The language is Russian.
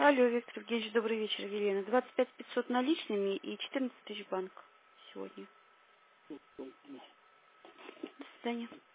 Алло, Виктор Евгеньевич, добрый вечер, Елена. 25 500 наличными и 14 тысяч банк сегодня. До свидания.